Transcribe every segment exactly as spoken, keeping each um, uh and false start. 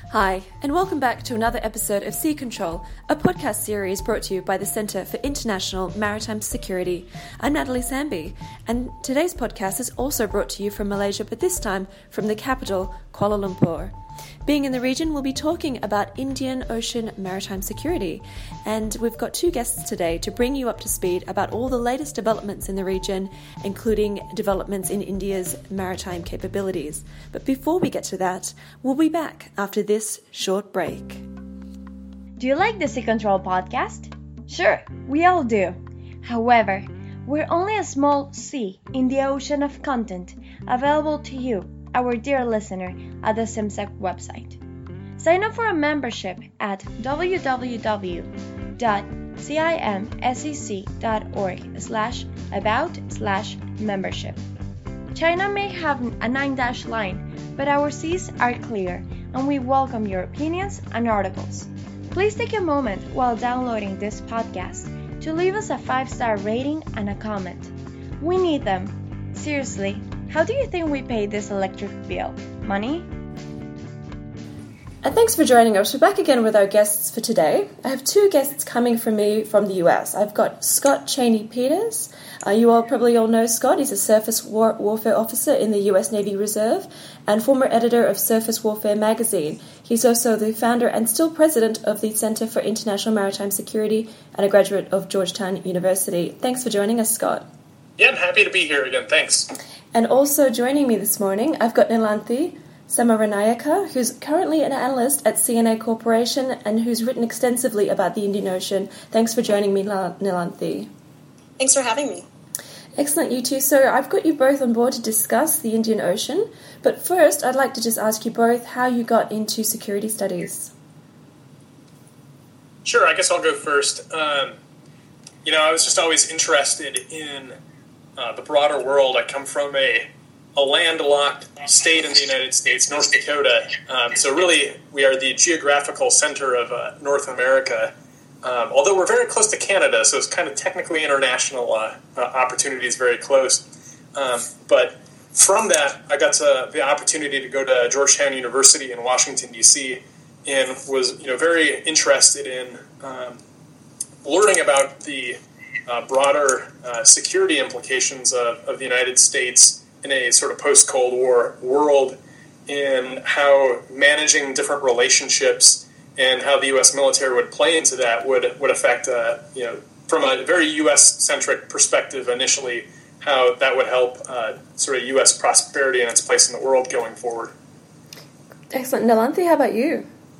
Hi, and welcome back to another episode of Sea Control, a podcast series brought to you by the Centre for International Maritime Security. I'm Natalie Samby, and today's podcast is also brought to you from Malaysia, but this time from the capital, Kuala Lumpur. Being in the region, we'll be talking about Indian Ocean maritime security, and we've got two guests today to bring you up to speed about all the latest developments in the region, including developments in India's maritime capabilities. But before we get to that, we'll be back after this short break. Do you like the Sea Control podcast? Sure, we all do. However, we're only a small sea in the ocean of content available to you, our dear listener, at the SIMSEC website. Sign up for a membership at w w w dot cimsec dot org slash about slash membership. China may have a nine-dash line, but our seas are clear, and we welcome your opinions and articles. Please take a moment while downloading this podcast to leave us a five-star rating and a comment. We need them. Seriously. How do you think we pay this electric bill? Money? And thanks for joining us. We're back again with our guests for today. I have two guests coming from me from the U S. I've got Scott Cheney-Peters. Uh, you all probably all know Scott. He's a surface war- warfare officer in the U S Navy Reserve and former editor of Surface Warfare magazine. He's also the founder and still president of the Centre for International Maritime Security and a graduate of Georgetown University. Thanks for joining us, Scott. Yeah, I'm happy to be here again. Thanks. And also joining me this morning, I've got Nilanthi Samaranayaka, who's currently an analyst at C N A Corporation and who's written extensively about the Indian Ocean. Thanks for joining me, Nilanthi. Thanks for having me. Excellent, you two. So I've got you both on board to discuss the Indian Ocean. But first, I'd like to just ask you both how you got into security studies. Sure, I guess I'll go first. Um, you know, I was just always interested in Uh, the broader world. I come from a, a landlocked state in the United States, North Dakota. Um, so really, we are the geographical center of uh, North America. Um, although we're very close to Canada, so it's kind of technically international uh, uh, opportunities very close. Um, but from that, I got to the opportunity to go to Georgetown University in Washington, D C, and was you know very interested in um, learning about the Uh, broader uh, security implications of, of the United States in a sort of post-Cold War world, in how managing different relationships and how the U S military would play into that would would affect, uh, you know, from a very U S-centric perspective initially, how that would help uh, sort of U S prosperity and its place in the world going forward. Excellent. Nilanthi, how about you?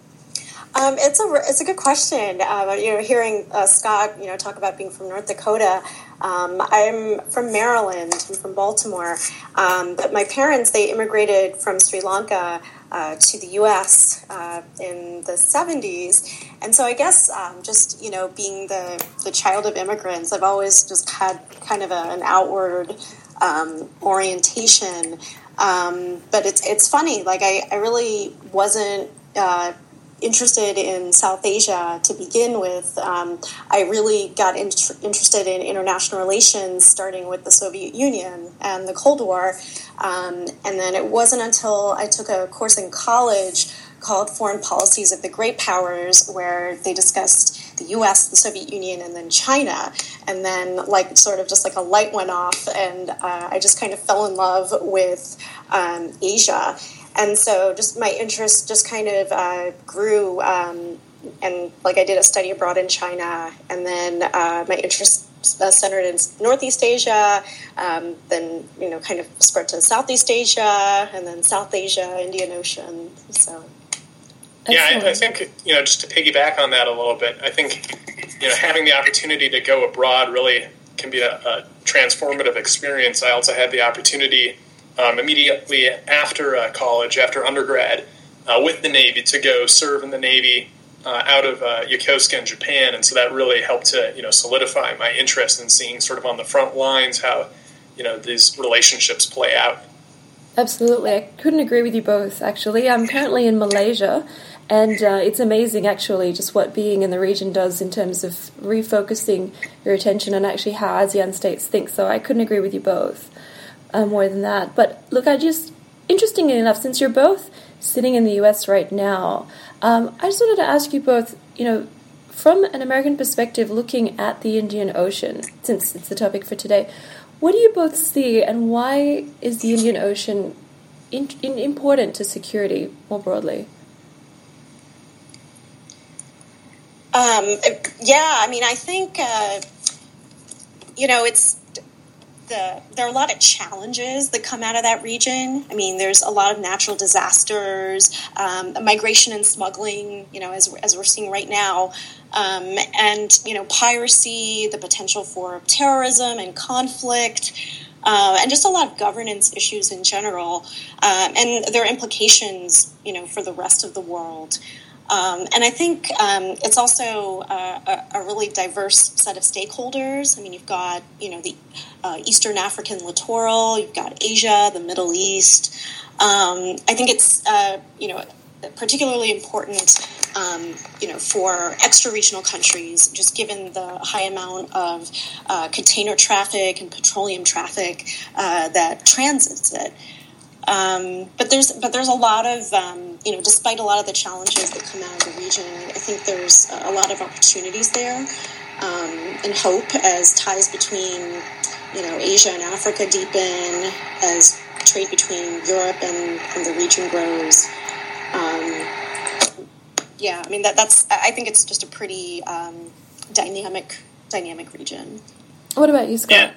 Um, it's a it's a good question. Um, you know, hearing uh, Scott, you know, talk about being from North Dakota. Um, I'm from Maryland. I'm from Baltimore. Um, but my parents, they immigrated from Sri Lanka uh, to the U S uh, in the seventies, and so I guess um, just you know, being the the child of immigrants, I've always just had kind of a, an outward um, orientation. Um, but it's it's funny. Like I, I really wasn't. Uh, interested in South Asia to begin with. Um, I really got in- interested in international relations starting with the Soviet Union and the Cold War. Um, and then it wasn't until I took a course in college called Foreign Policies of the Great Powers, where they discussed the U S, the Soviet Union, and then China. And then like sort of just like a light went off, and uh, I just kind of fell in love with um, Asia. And so just my interest just kind of uh, grew, um, and like I did a study abroad in China, and then uh, my interest uh, centered in Northeast Asia, um, then, you know, kind of spread to Southeast Asia, and then South Asia, Indian Ocean, so. Yeah, I, I think, you know, just to piggyback on that a little bit, I think, you know, having the opportunity to go abroad really can be a, a transformative experience. I also had the opportunity Um, immediately after uh, college, after undergrad, uh, with the Navy to go serve in the Navy uh, out of uh, Yokosuka in Japan, and so that really helped to you know solidify my interest in seeing sort of on the front lines how you know these relationships play out. Absolutely, I couldn't agree with you both. Actually, I'm currently in Malaysia, and uh, it's amazing actually just what being in the region does in terms of refocusing your attention and actually how ASEAN states think. So I couldn't agree with you both. Uh, more than that. But look, I just interestingly enough, since you're both sitting in the U S right now, um, I just wanted to ask you both, you know, from an American perspective, looking at the Indian Ocean, since it's the topic for today, what do you both see, and why is the Indian Ocean in, in important to security more broadly? Um, yeah, I mean, I think, uh, you know, it's the there are a lot of challenges that come out of that region. I mean, there's a lot of natural disasters, um, migration and smuggling, you know, as, as we're seeing right now, um, and, you know, piracy, the potential for terrorism and conflict, uh, and just a lot of governance issues in general, um, and their implications, you know, for the rest of the world. Um, and I think um, it's also uh, a, a really diverse set of stakeholders. I mean, you've got, you know, the uh, Eastern African littoral, you've got Asia, the Middle East. Um, I think it's, uh, you know, particularly important, um, you know, for extra-regional countries, just given the high amount of uh, container traffic and petroleum traffic uh, that transits it. Um, but there's but there's a lot of, um, you know, despite a lot of the challenges that come out of the region, I think there's a lot of opportunities there, um, and hope as ties between, you know, Asia and Africa deepen, as trade between Europe and, and the region grows. Um, yeah, I mean, that that's I think it's just a pretty um, dynamic dynamic region. What about you, Scott? Yeah.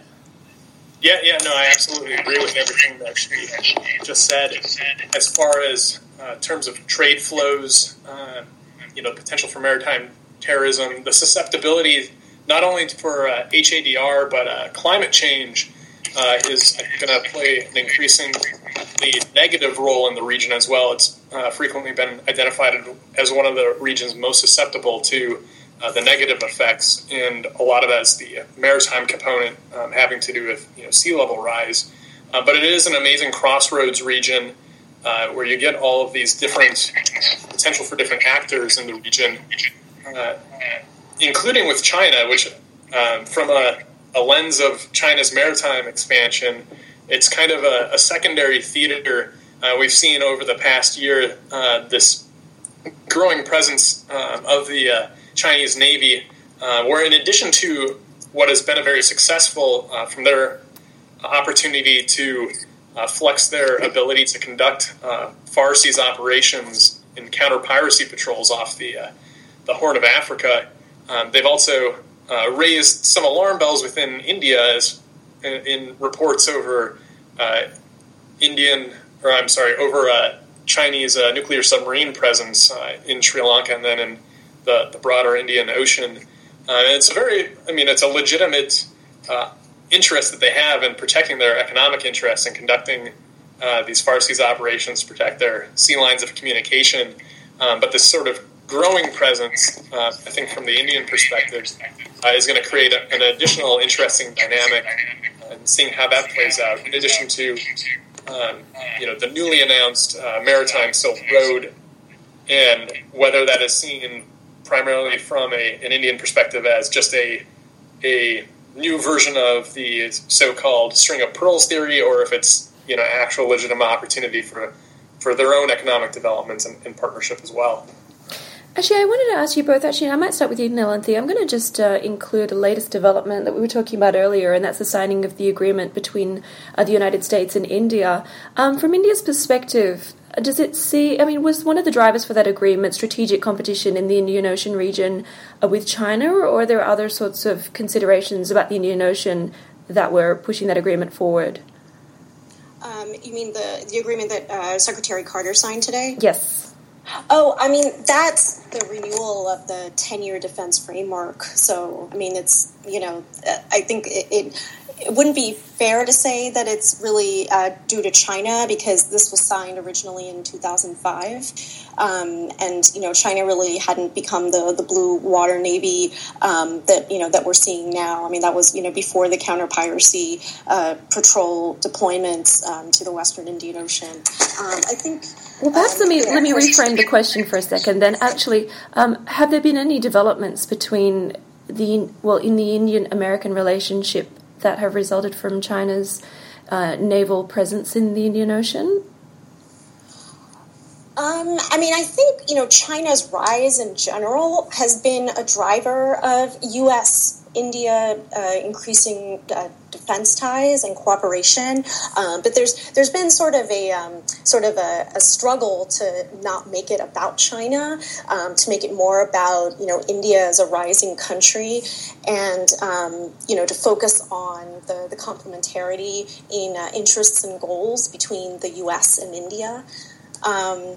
Yeah, yeah, no, I absolutely agree with everything that she just said. As far as uh, terms of trade flows, uh, you know, potential for maritime terrorism, the susceptibility not only for uh, H A D R but uh, climate change uh, is going to play an increasingly negative role in the region as well. It's uh, frequently been identified as one of the regions most susceptible to Uh, the negative effects, and a lot of that's the maritime component um, having to do with, you know, sea level rise. Uh, but it is an amazing crossroads region uh, where you get all of these different potential for different actors in the region, uh, including with China, which um, from a, a lens of China's maritime expansion, it's kind of a, a secondary theater. Uh, we've seen over the past year uh, this growing presence um, of the uh, Chinese Navy, uh, where in addition to what has been a very successful uh, from their opportunity to uh, flex their ability to conduct uh, far seas operations and counter-piracy patrols off the uh, the Horn of Africa, um, they've also uh, raised some alarm bells within India as in, in reports over uh, Indian, or I'm sorry, over uh, Chinese uh, nuclear submarine presence uh, in Sri Lanka and then in The, the broader Indian Ocean. Uh, and it's a very, I mean, it's a legitimate uh, interest that they have in protecting their economic interests and conducting uh, these far seas operations to protect their sea lines of communication. Um, but this sort of growing presence, uh, I think from the Indian perspective, uh, is going to create a, an additional interesting dynamic, uh, and seeing how that plays out, in addition to, um, you know, the newly announced uh, Maritime Silk Road, and whether that is seen primarily from a, an Indian perspective as just a a new version of the so-called string of pearls theory, or if it's, you know, actual legitimate opportunity for for their own economic developments and, and partnership as well. Actually, I wanted to ask you both, actually, I might start with you, Nilanthi. I'm going to just uh, include a latest development that we were talking about earlier, and that's the signing of the agreement between uh, the United States and India. Um, from India's perspective, does it see, I mean, was one of the drivers for that agreement strategic competition in the Indian Ocean region uh, with China, or are there other sorts of considerations about the Indian Ocean that were pushing that agreement forward? Um, you mean the, the agreement that uh, Secretary Carter signed today? Yes. Oh, I mean, that's the renewal of the ten-year defense framework. So, I mean, it's, you know, I think it, it, it wouldn't be fair to say that it's really uh, due to China, because this was signed originally in two thousand five. Um, and, you know, China really hadn't become the, the blue water navy um, that, you know, that we're seeing now. I mean, that was, you know, before the counter-piracy uh, patrol deployments um, to the Western Indian Ocean. Um, I think... Well, perhaps um, let me yeah, let me reframe the question for a second. Then, actually, um, have there been any developments between the well in the Indian-American relationship that have resulted from China's uh, naval presence in the Indian Ocean? Um, I mean, I think, you know, China's rise in general has been a driver of U S India uh, increasing uh, defense ties and cooperation, um, but there's there's been sort of a um, sort of a, a struggle to not make it about China, um, to make it more about, you know, India as a rising country, and um, you know, to focus on the the complementarity in uh, interests and goals between the U S and India. Um,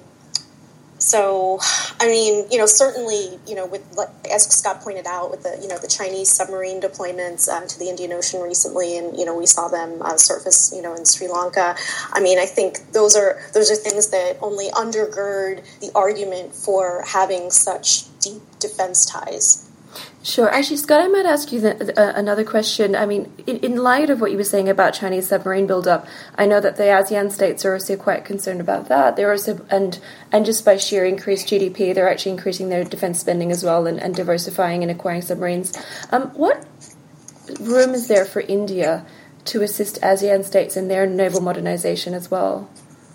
So, I mean, you know, certainly, you know, with, as Scott pointed out, with the, you know, the Chinese submarine deployments um, to the Indian Ocean recently, and, you know, we saw them uh, surface, you know, in Sri Lanka. I mean, I think those are those are things that only undergird the argument for having such deep defense ties. Sure. Actually, Scott, I might ask you the, uh, another question. I mean, in, in light of what you were saying about Chinese submarine buildup, I know that the ASEAN states are also quite concerned about that. They're also, and and just by sheer increased G D P, they're actually increasing their defense spending as well, and, and diversifying and acquiring submarines. Um, what room is there for India to assist ASEAN states in their naval modernization as well?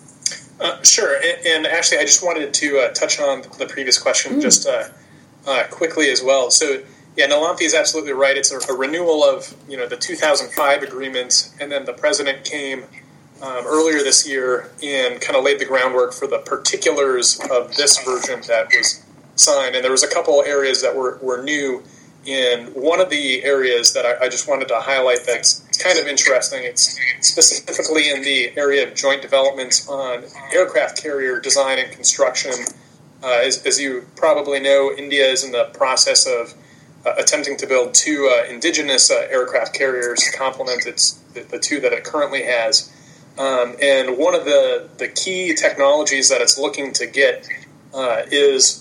Uh, sure. And, and actually, I just wanted to uh, touch on the previous question mm. just uh, uh, quickly as well. So, yeah, Nalanthi is absolutely right. It's a, a renewal of, you know, the two thousand five agreement, and then the president came um, earlier this year and kind of laid the groundwork for the particulars of this version that was signed. And there was a couple areas that were, were new. And one of the areas that I, I just wanted to highlight that's kind of interesting, it's specifically in the area of joint development on aircraft carrier design and construction. Uh, as, as you probably know, India is in the process of uh, attempting to build two uh, indigenous uh, aircraft carriers to complement its, the, the two that it currently has. Um, and one of the, the key technologies that it's looking to get uh, is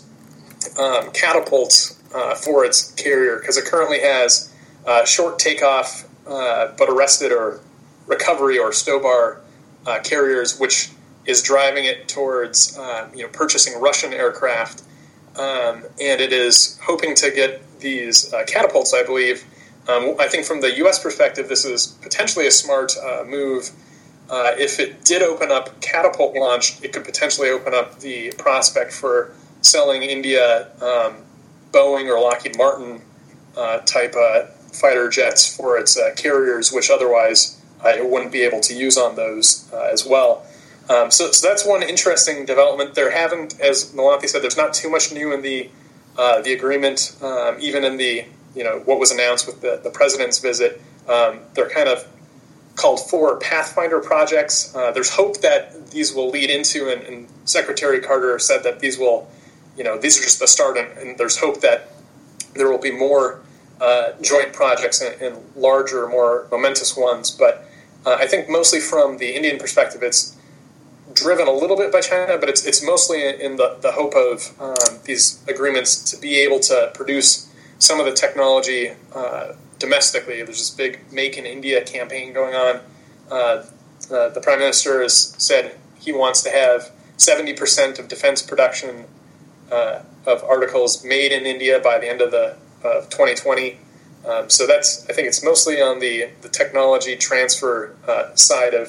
um, catapults Uh, for its carrier, because it currently has uh, short takeoff uh, but arrested or recovery or STOBAR uh, carriers, which is driving it towards uh, you know purchasing Russian aircraft, um, and it is hoping to get these uh, catapults, I believe. Um, I think from the U S perspective, this is potentially a smart uh, move. Uh, if it did open up catapult launch, it could potentially open up the prospect for selling India um, Boeing or Lockheed Martin uh, type uh, fighter jets for its uh, carriers, which otherwise uh, it wouldn't be able to use on those uh, as well. Um, so, so that's one interesting development. There haven't, as Nalanthi said, there's not too much new in the uh, the agreement. Um, even in the you know what was announced with the, the president's visit, um, they're kind of called four Pathfinder projects. Uh, there's hope that these will lead into, and, and Secretary Carter said that these will. You know, these are just the start, and, and there's hope that there will be more uh, joint projects and, and larger, more momentous ones. But uh, I think mostly from the Indian perspective, it's driven a little bit by China, but it's it's mostly in the, the hope of um, these agreements to be able to produce some of the technology uh, domestically. There's this big Make in India campaign going on. Uh, uh, the Prime Minister has said he wants to have seventy percent of defense production Uh, of articles made in India by the end of the uh, twenty twenty. Um, so that's, I think it's mostly on the, the technology transfer uh, side of,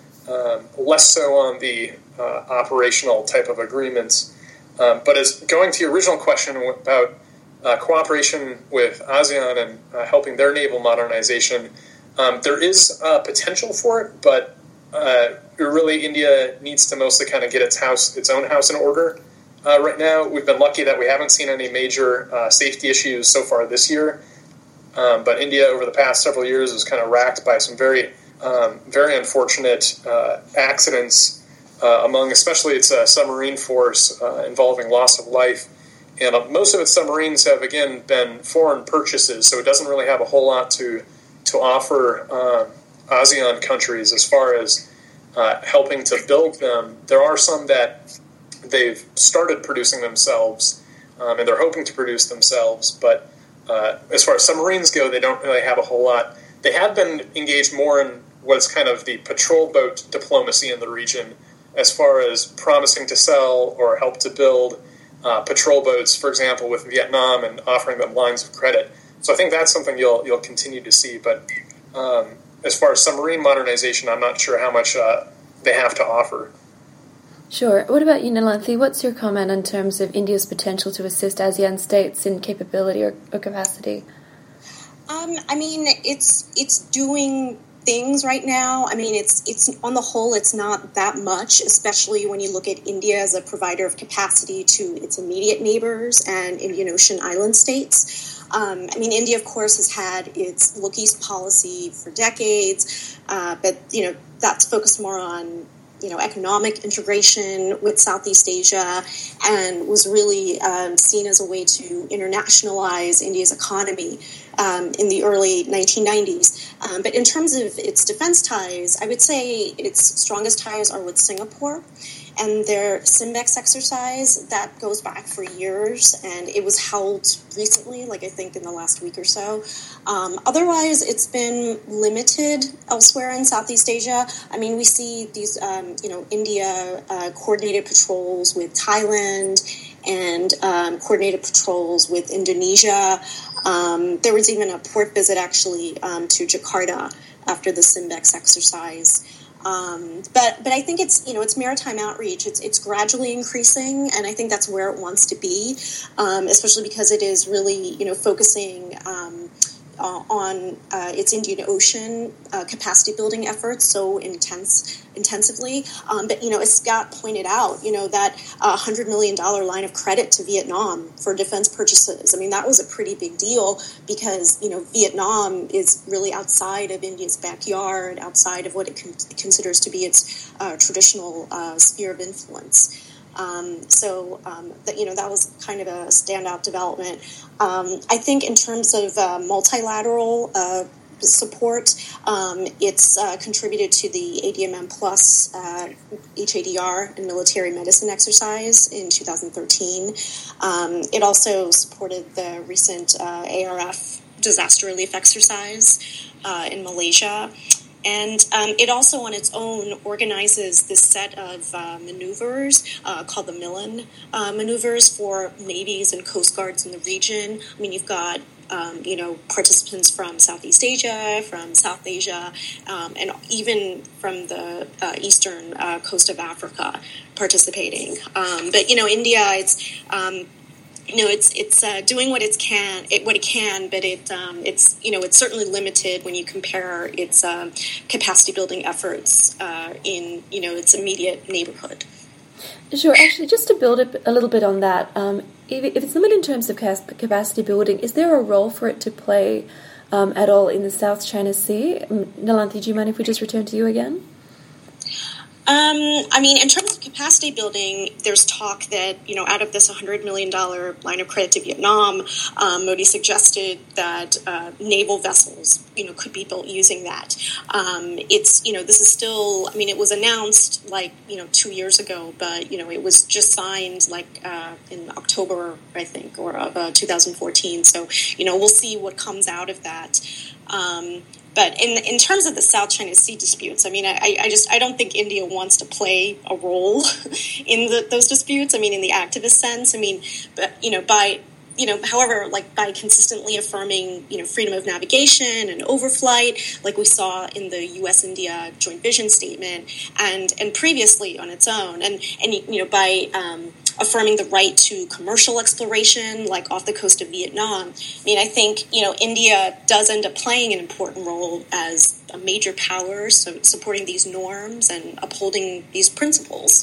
um, less so on the uh, operational type of agreements. Um, but as going to your original question about uh, cooperation with ASEAN and uh, helping their naval modernization, um, there is uh, potential for it, but uh, really India needs to mostly kind of get its house, its own house in order. Uh, right now, we've been lucky that we haven't seen any major uh, safety issues so far this year. Um, but India, over the past several years, was kind of racked by some very, um, very unfortunate uh, accidents uh, among, especially its uh, submarine force, uh, involving loss of life. And uh, most of its submarines have, again, been foreign purchases, so it doesn't really have a whole lot to to offer um, ASEAN countries as far as uh, helping to build them. There are some that they've started producing themselves, um, and they're hoping to produce themselves. But uh, as far as submarines go, they don't really have a whole lot. They have been engaged more in what's kind of the patrol boat diplomacy in the region, as far as promising to sell or help to build uh, patrol boats, for example, with Vietnam, and offering them lines of credit. So I think that's something you'll you'll continue to see. But um, as far as submarine modernization, I'm not sure how much uh, they have to offer. Sure. What about you, Nalanthi? What's your comment in terms of India's potential to assist ASEAN states in capability or, or capacity? Um, I mean, it's it's doing things right now. I mean, it's it's on the whole, it's not that much, especially when you look at India as a provider of capacity to its immediate neighbors and Indian Ocean island states. Um, I mean, India, of course, has had its Look East policy for decades, uh, but you know that's focused more on you know economic integration with Southeast Asia, and was really um, seen as a way to internationalize India's economy. Um, in the early nineteen nineties. Um, but in terms of its defense ties, I would say its strongest ties are with Singapore. And their SIMBEX exercise, that goes back for years, and it was held recently, like I think in the last week or so. Um, otherwise, it's been limited elsewhere in Southeast Asia. I mean, we see these, um, you know, India uh, coordinated patrols with Thailand and um, coordinated patrols with Indonesia. Um, there was even a port visit, actually, um, to Jakarta after the SIMBEX exercise. Um, but but I think it's you know it's maritime outreach. It's it's gradually increasing, and I think that's where it wants to be, um, especially because it is really you know focusing um, uh, on uh, its Indian Ocean uh, capacity building efforts so intense intensively. Um, but you know, as Scott pointed out, you know that uh, hundred million dollar line of credit to Vietnam for defense purchases. I mean, that was a pretty big deal because you know Vietnam is really outside of India's backyard, outside of what it con- considers to be its uh, traditional uh, sphere of influence. Um, so um, that you know that was kind of a standout development. Um, I think in terms of uh, multilateral uh, support, um, it's uh, contributed to the A D M M Plus uh, H A D R and military medicine exercise in two thousand thirteen. Um, it also supported the recent uh, A R F disaster relief exercise uh, in Malaysia. And um, it also, on its own, organizes this set of uh, maneuvers uh, called the Milan uh, maneuvers for navies and coast guards in the region. I mean, you've got, um, you know, participants from Southeast Asia, from South Asia, um, and even from the uh, eastern uh, coast of Africa participating. Um, but, you know, India, it's... Um, You know, it's it's uh, doing what it can, it, what it can, but it um, it's you know it's certainly limited when you compare its um, capacity building efforts uh, in you know its immediate neighborhood. Sure. Actually, just to build a, a little bit on that, um, if, if it's limited in terms of capacity building, is there a role for it to play um, at all in the South China Sea? Nalanthi, do you mind if we just return to you again? Um, I mean, in terms of capacity building, there's talk that, you know, out of this one hundred million dollars line of credit to Vietnam, um, Modi suggested that uh, naval vessels, you know, could be built using that. Um, it's, you know, this is still, I mean, it was announced like, you know, two years ago, but, you know, it was just signed like uh, in October, I think, or of uh, two thousand fourteen. So, you know, we'll see what comes out of that. Um But in in terms of the South China Sea disputes, I mean, I, I just I don't think India wants to play a role in the, those disputes. I mean, in the activist sense. I mean, but you know, by you know, however, like by consistently affirming you know freedom of navigation and overflight, like we saw in the U S India Joint Vision Statement, and and previously on its own, and and you know by um, affirming the right to commercial exploration, like off the coast of Vietnam. I mean, I think, you know, India does end up playing an important role as a major power, so supporting these norms and upholding these principles.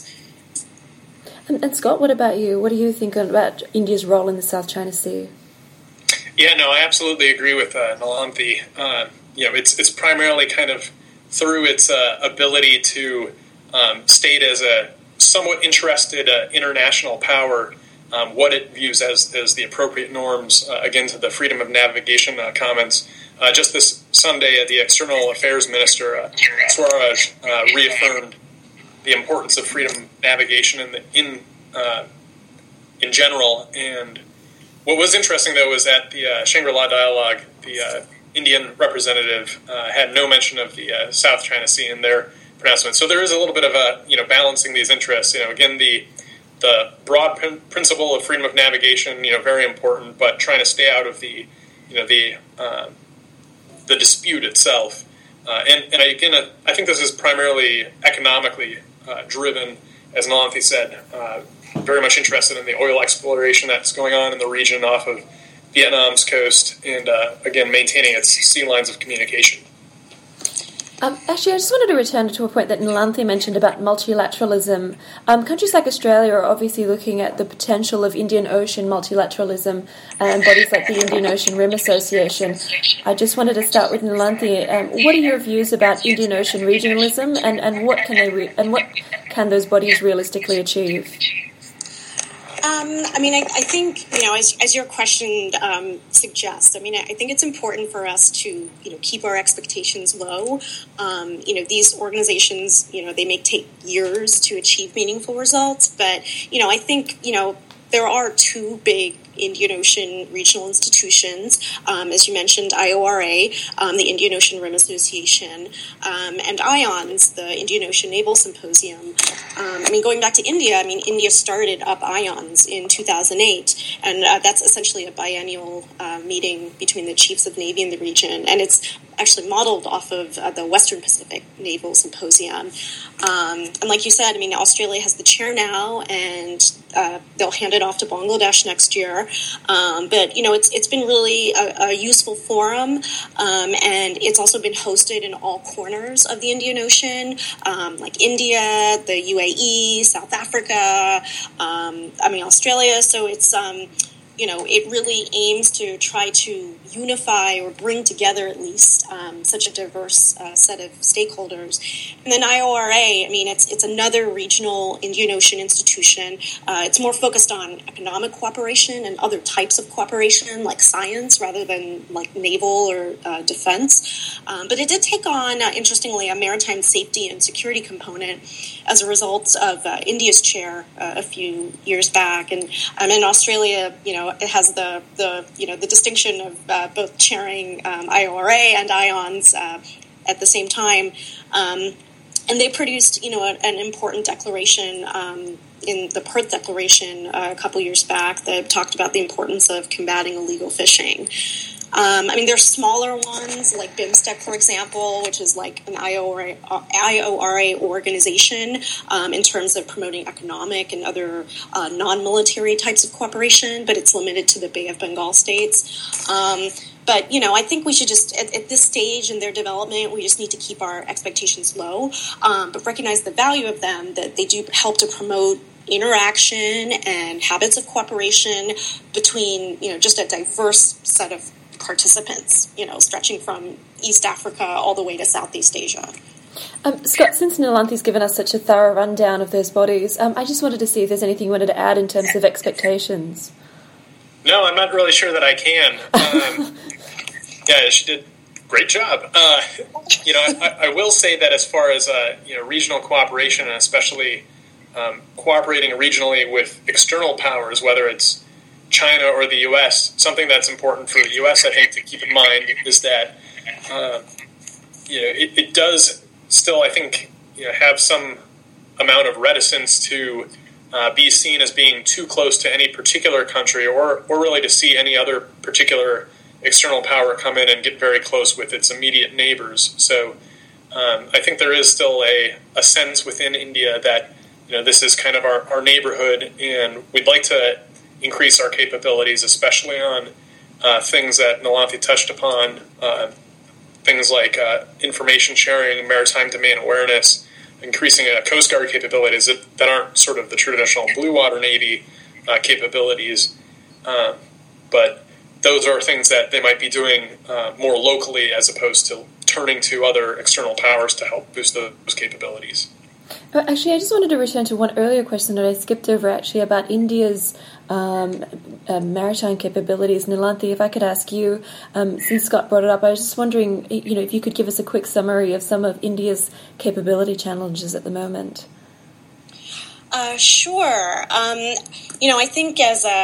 And, and Scott, what about you? What do you think about India's role in the South China Sea? Yeah, no, I absolutely agree with uh, Nalanthi. Uh, you know, it's it's primarily kind of through its uh, ability to um, state as a somewhat interested uh, international power, um, what it views as, as the appropriate norms, uh, again, to the freedom of navigation uh, comments. Uh, just this Sunday, uh, the External Affairs Minister, uh, Swaraj, uh, reaffirmed the importance of freedom of navigation in, the, in, uh, in general. And what was interesting, though, was at the uh, Shangri-La Dialogue, the uh, Indian representative uh, had no mention of the uh, South China Sea in their pronouncement. So there is a little bit of a, you know, balancing these interests. You know, again, the the broad pr- principle of freedom of navigation, you know, very important, but trying to stay out of the, you know, the uh, the dispute itself. Uh, and, and again, I think this is primarily economically uh, driven. as Nilanthi said, uh, very much interested in the oil exploration that's going on in the region off of Vietnam's coast, and uh, again, maintaining its sea lines of communication. Um, actually, I just wanted to return to a point that Nilanthi mentioned about multilateralism. Um, countries like Australia are obviously looking at the potential of Indian Ocean multilateralism and bodies like the Indian Ocean Rim Association. I just wanted to start with Nilanthi. Um, what are your views about Indian Ocean regionalism, and, and what can they re- and what can those bodies realistically achieve? Um, I mean, I, I think, you know, as, as your question um, suggests, I mean, I, I think it's important for us to, you know, keep our expectations low. Um, you know, these organizations, you know, they may take years to achieve meaningful results, but, you know, I think, you know, there are two big Indian Ocean regional institutions, um, as you mentioned, I O R A, um, the Indian Ocean Rim Association, um, and IONS, the Indian Ocean Naval Symposium. Um, I mean, going back to India, I mean, India started up IONS in two thousand eight, and uh, that's essentially a biennial uh, meeting between the chiefs of Navy in the region, and it's actually modeled off of uh, the Western Pacific Naval Symposium. Um, and like you said, I mean, Australia has the chair now, and uh, they'll hand it off to Bangladesh next year. Um, but, you know, it's it's been really a, a useful forum, um, and it's also been hosted in all corners of the Indian Ocean, um, like India, the U A E, South Africa, um, I mean, Australia. So it's... Um, You know, it really aims to try to unify or bring together at least um, such a diverse uh, set of stakeholders. And then I O R A, I mean, it's it's another regional Indian Ocean institution. Uh, it's more focused on economic cooperation and other types of cooperation, like science, rather than like naval or uh, defense. Um, but it did take on, uh, interestingly, a maritime safety and security component as a result of uh, India's chair uh, a few years back. And um, in Australia, you know, it has the, the you know the distinction of uh, both chairing um, I O R A and IONS uh, at the same time, um, and they produced you know a, an important declaration um, in the Perth Declaration uh, a couple years back that talked about the importance of combating illegal fishing. Um, I mean, there's smaller ones like BIMSTEC, for example, which is like an I O R A organization um, in terms of promoting economic and other uh, non-military types of cooperation, but it's limited to the Bay of Bengal states. Um, but, you know, I think we should just, at, at this stage in their development, we just need to keep our expectations low, um, but recognize the value of them, that they do help to promote interaction and habits of cooperation between, you know, just a diverse set of participants, you know, stretching from East Africa all the way to Southeast Asia. Um, Scott, since Nilanthi's given us such a thorough rundown of those bodies, um, I just wanted to see if there's anything you wanted to add in terms of expectations. No, I'm not really sure that I can. Um, yeah, she did a great job. Uh, you know, I, I will say that as far as uh, you know, regional cooperation, and especially um, cooperating regionally with external powers, whether it's China or the U S, something that's important for the U S, I think, to keep in mind is that uh, you know it, it does still, I think, you know, have some amount of reticence to uh, be seen as being too close to any particular country, or or really to see any other particular external power come in and get very close with its immediate neighbors. So um, I think there is still a, a sense within India that you know this is kind of our, our neighborhood, and we'd like to increase our capabilities, especially on uh, things that Nilanthi touched upon, uh, things like uh, information sharing, maritime domain awareness, increasing uh, Coast Guard capabilities that, that aren't sort of the traditional Blue Water Navy uh, capabilities. Uh, but those are things that they might be doing uh, more locally as opposed to turning to other external powers to help boost those capabilities. Actually, I just wanted to return to one earlier question that I skipped over, actually, about India's um, uh, maritime capabilities. Nilanthi, if I could ask you, um, since Scott brought it up, I was just wondering, you know, if you could give us a quick summary of some of India's capability challenges at the moment. Uh, sure. Um, you know, I think as a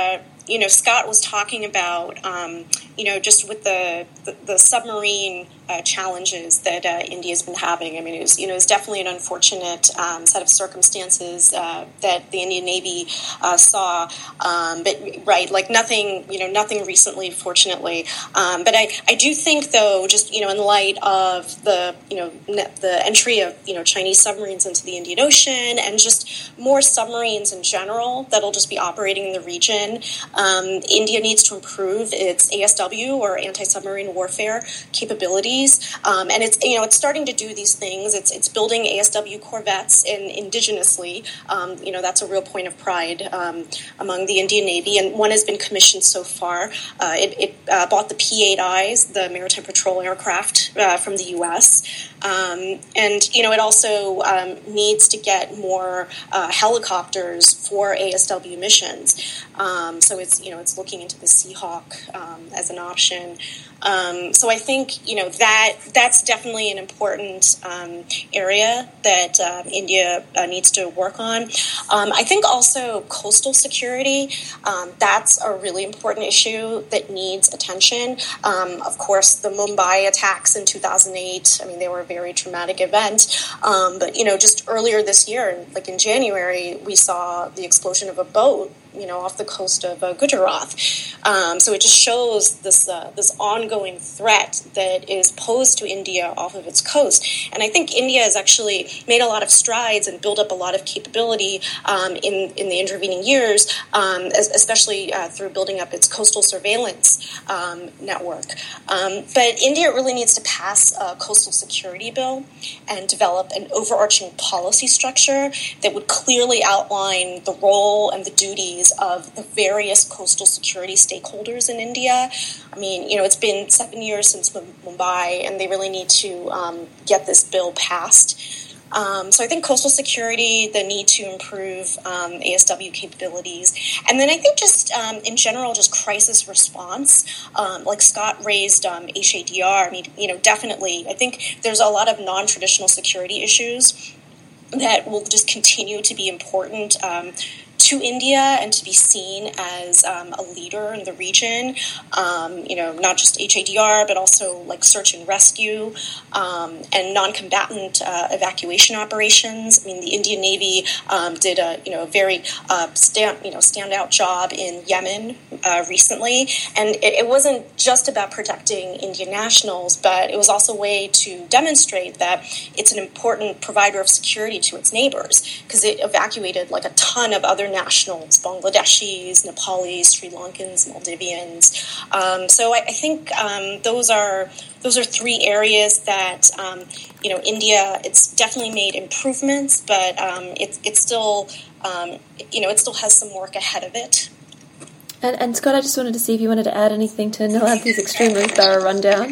you know, Scott was talking about, um, you know, just with the the, the submarine uh, challenges that uh, India's been having. I mean, it was, you know, it's definitely an unfortunate um, set of circumstances uh, that the Indian Navy uh, saw. Um, but right, like nothing, you know, nothing recently, fortunately. Um, but I, I do think, though, just, you know, in light of the, you know, the entry of, you know, Chinese submarines into the Indian Ocean and just more submarines in general that'll just be operating in the region, um, India needs to improve its A S W, or anti-submarine warfare, capabilities. Um, and it's, you know, it's starting to do these things. It's it's building A S W corvettes in, indigenously. Um, you know, that's a real point of pride um, among the Indian Navy, and one has been commissioned so far. Uh, it it uh, bought the P eight Is, the maritime patrol aircraft uh, from the U S, um, and you know, it also um, needs to get more uh, helicopters for A S W missions. Um, so it's, you know, it's looking into the Seahawk um, as an option. Um, so I think, you know, that that's definitely an important um, area that um, India uh, needs to work on. Um, I think also coastal security, um, that's a really important issue that needs attention. Um, of course, the Mumbai attacks in two thousand eight, I mean, they were a very traumatic event. Um, but, you know, just earlier this year, like in January, we saw the explosion of a boat, you know, off the coast of uh, Gujarat. Um, so it just shows this uh, this ongoing threat that is posed to India off of its coast. And I think India has actually made a lot of strides and built up a lot of capability um, in, in the intervening years, um, especially uh, through building up its coastal surveillance um, network. Um, but India really needs to pass a coastal security bill and develop an overarching policy structure that would clearly outline the role and the duties of the various coastal security stakeholders in India. I mean, you know, it's been seven years since Mumbai, and they really need to um, get this bill passed. Um, so I think coastal security, the need to improve um, A S W capabilities, and then I think just um, in general, just crisis response. Um, like Scott raised um, H A D R. I mean, you know, definitely. I think there's a lot of non-traditional security issues that will just continue to be important um, to India and to be seen as um, a leader in the region. Um, you know, not just H A D R, but also like search and rescue um, and non-combatant uh, evacuation operations. I mean, the Indian Navy um, did a you know a very uh, stand you know standout job in Yemen uh, recently, and it, it wasn't just about protecting Indian nationals, but it was also a way to demonstrate that it's an important provider of security to its neighbors, because it evacuated like a ton of other nationals, Bangladeshis, Nepalis, Sri Lankans, Maldivians. Um, so I, I think um, those are those are three areas that um, you know India. It's definitely made improvements, but um, it it still um, you know it still has some work ahead of it. And, and Scott, I just wanted to see if you wanted to add anything to Nilanthi's extremely thorough rundown.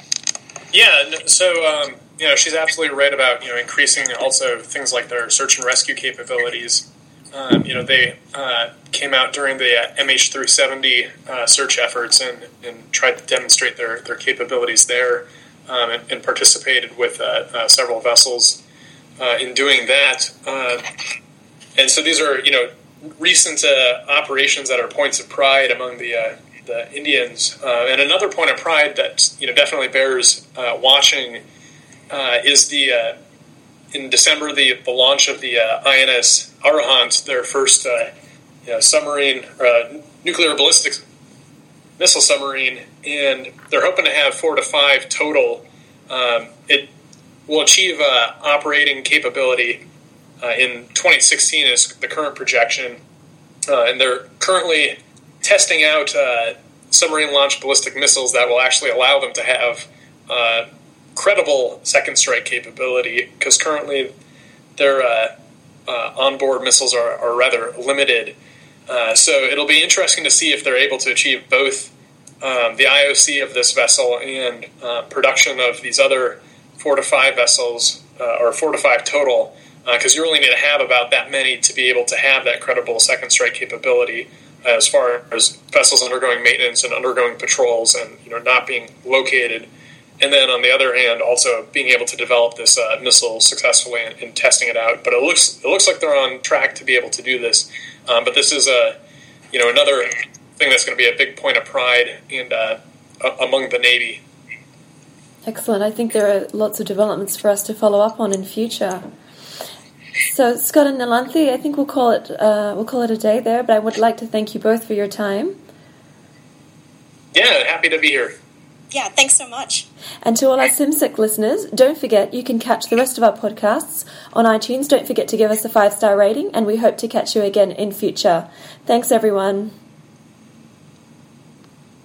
Yeah. So. Um, You know, she's absolutely right about, you know, increasing also things like their search and rescue capabilities. Um, you know, they uh, came out during the uh, M H three seventy uh, search efforts and, and tried to demonstrate their, their capabilities there um, and, and participated with uh, uh, several vessels uh, in doing that. Uh, and so these are, you know, recent uh, operations that are points of pride among the uh, the Indians. Uh, and another point of pride that, you know, definitely bears uh, watching Uh, is the uh, in December the the launch of the uh, I N S Arhant, their first uh, you know, submarine uh, nuclear ballistic missile submarine, and they're hoping to have four to five total. Um, it will achieve uh, operating capability uh, in twenty sixteen is the current projection, uh, and they're currently testing out uh, submarine launched ballistic missiles that will actually allow them to have Uh, credible second strike capability, because currently their uh, uh, onboard missiles are, are rather limited. Uh, so it'll be interesting to see if they're able to achieve both um, the I O C of this vessel and uh, production of these other four to five vessels, uh, or four to five total, because uh, you really need to have about that many to be able to have that credible second strike capability uh, as far as vessels undergoing maintenance and undergoing patrols and, you know, not being located. And then, on the other hand, also being able to develop this uh, missile successfully and, and testing it out. But it looks it looks like they're on track to be able to do this. Um, but this is a you know another something that's going to be a big point of pride in, uh, among the Navy. Excellent. I think there are lots of developments for us to follow up on in future. So, Scott and Nalanthi, I think we'll call it uh, we'll call it a day there. But I would like to thank you both for your time. Yeah, happy to be here. Yeah, thanks so much. And to all our SimSec listeners, don't forget you can catch the rest of our podcasts on iTunes. Don't forget to give us a five-star rating, and we hope to catch you again in future. Thanks, everyone.